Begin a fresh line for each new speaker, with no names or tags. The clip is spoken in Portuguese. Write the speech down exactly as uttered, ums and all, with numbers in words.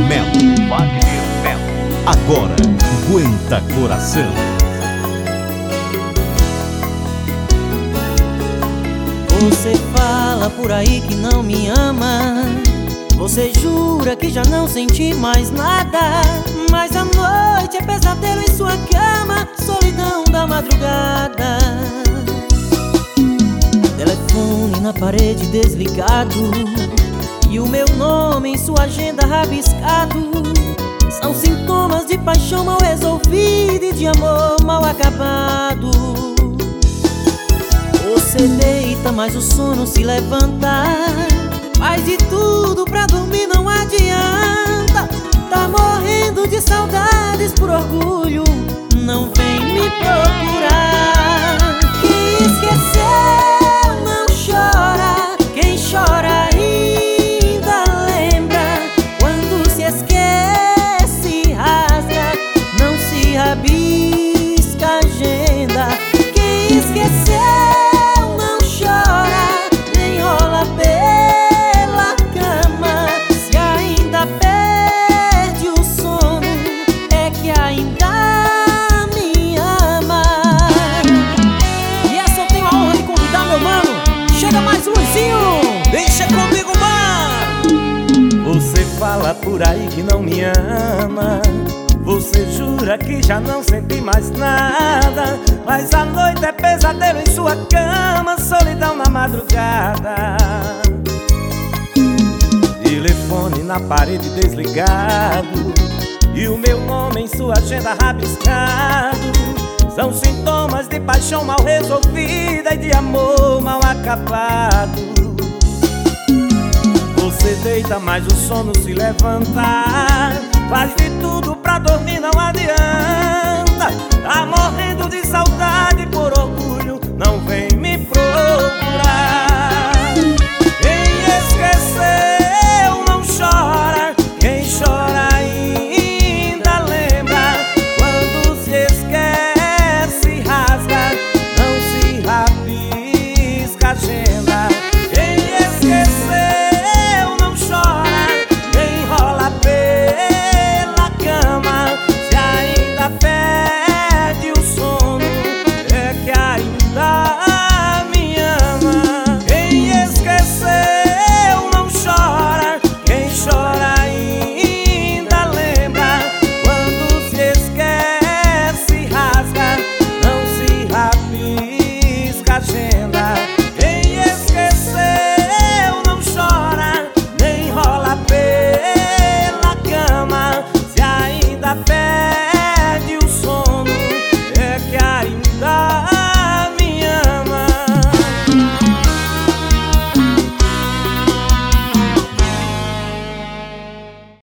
Melo. Wagner Melo. Agora, aguenta coração.
Você fala por aí que não me ama. Você jura que já não sente mais nada. Mas a noite é pesadelo em sua cama, solidão da madrugada. Telefone na parede desligado e o meu nome em sua agenda rabiscado. São sintomas de paixão mal resolvida e de amor mal acabado. Você deita, mas o sono se levanta. Faz de tudo pra dormir, não adianta. Tá morrendo de saudades por orgulho, não vem me procurar. Que esqueceu não chora, quem chora ainda lembra. Quando se esquece rasga, não se rabisca a agenda. Quem esqueceu
deixa comigo, mano. Você fala por aí que não me ama. Você jura que já não sente mais nada. Mas a noite é pesadelo em sua cama, solidão na madrugada. Telefone na parede desligado e o meu nome em sua agenda rabiscado. São sintomas de paixão mal resolvida e de amor mal acabado. Você deita, mas o sono se levanta. Faz de tudo pra dormir, não adianta. Tá morrendo de saudade por orgulho,